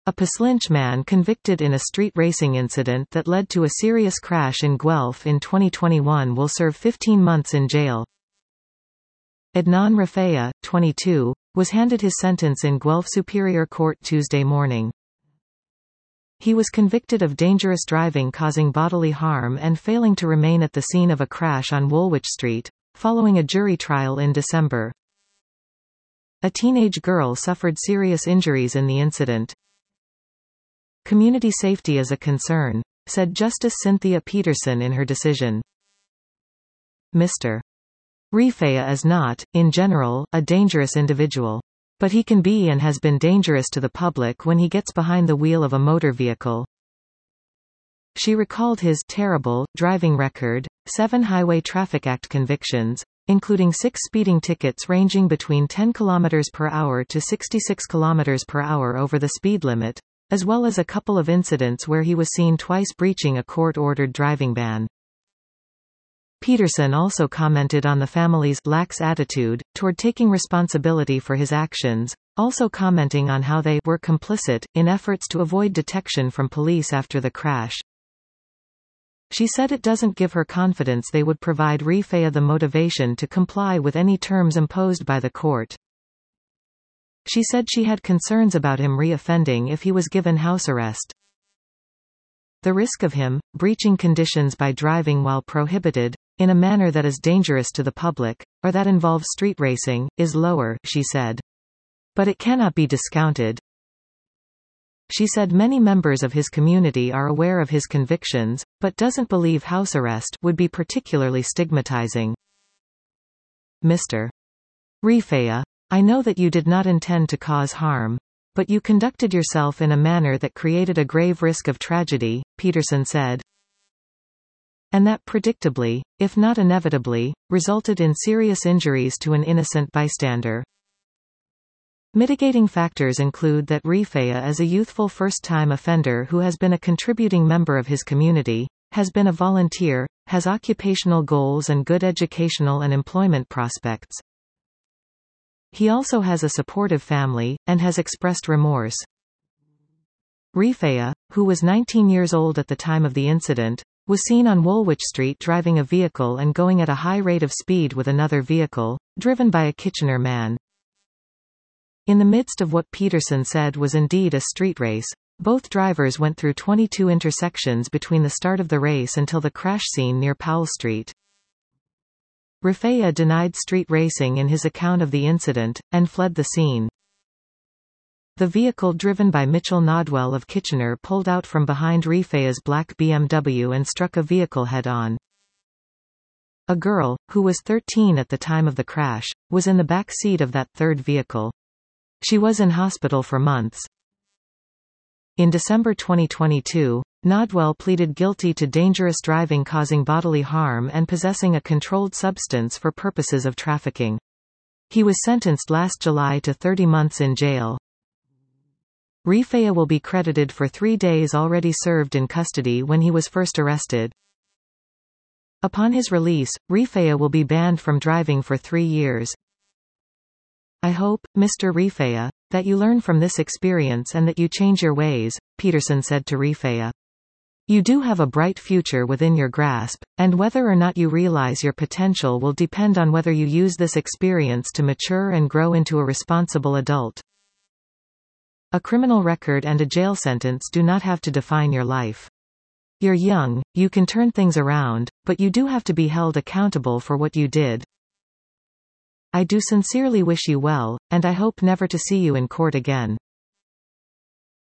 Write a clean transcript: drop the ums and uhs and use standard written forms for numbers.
A Paslynch man convicted in a street racing incident that led to a serious crash in Guelph in 2021 will serve 15 months in jail. Adnan Rafea, 22, was handed his sentence in Guelph Superior Court Tuesday morning. He was convicted of dangerous driving causing bodily harm and failing to remain at the scene of a crash on Woolwich Street, following a jury trial in December. A teenage girl suffered serious injuries in the incident. Community safety is a concern, said Justice Cynthia Peterson in her decision. Mr. Rafea is not, in general, a dangerous individual. But he can be and has been dangerous to the public when he gets behind the wheel of a motor vehicle. She recalled his terrible driving record, 7 Highway Traffic Act convictions, including 6 speeding tickets ranging between 10 km per hour to 66 km per hour over the speed limit, as well as a couple of incidents where he was seen twice breaching a court-ordered driving ban. Peterson also commented on the family's lax attitude toward taking responsibility for his actions, also commenting on how they were complicit in efforts to avoid detection from police after the crash. She said it doesn't give her confidence they would provide Rafea the motivation to comply with any terms imposed by the court. She said she had concerns about him re-offending if he was given house arrest. The risk of him breaching conditions by driving while prohibited, in a manner that is dangerous to the public, or that involves street racing, is lower, she said. But it cannot be discounted. She said many members of his community are aware of his convictions, but doesn't believe house arrest would be particularly stigmatizing. Mr. Rafea, I know that you did not intend to cause harm. But you conducted yourself in a manner that created a grave risk of tragedy, Peterson said. And that predictably, if not inevitably, resulted in serious injuries to an innocent bystander. Mitigating factors include that Rafea is a youthful first-time offender who has been a contributing member of his community, has been a volunteer, has occupational goals and good educational and employment prospects. He also has a supportive family, and has expressed remorse. Rafea, who was 19 years old at the time of the incident, was seen on Woolwich Street driving a vehicle and going at a high rate of speed with another vehicle, driven by a Kitchener man. In the midst of what Peterson said was indeed a street race, both drivers went through 22 intersections between the start of the race until the crash scene near Powell Street. Rafea denied street racing in his account of the incident, and fled the scene. The vehicle driven by Mitchell Nodwell of Kitchener pulled out from behind Rafea's black BMW and struck a vehicle head-on. A girl, who was 13 at the time of the crash, was in the back seat of that third vehicle. She was in hospital for months. In December 2022, Nodwell pleaded guilty to dangerous driving causing bodily harm and possessing a controlled substance for purposes of trafficking. He was sentenced last July to 30 months in jail. Rafea will be credited for 3 days already served in custody when he was first arrested. Upon his release, Rafea will be banned from driving for 3 years. I hope, Mr. Rafea, that you learn from this experience and that you change your ways, Peterson said to Rafea. You do have a bright future within your grasp, and whether or not you realize your potential will depend on whether you use this experience to mature and grow into a responsible adult. A criminal record and a jail sentence do not have to define your life. You're young, you can turn things around, but you do have to be held accountable for what you did. I do sincerely wish you well, and I hope never to see you in court again.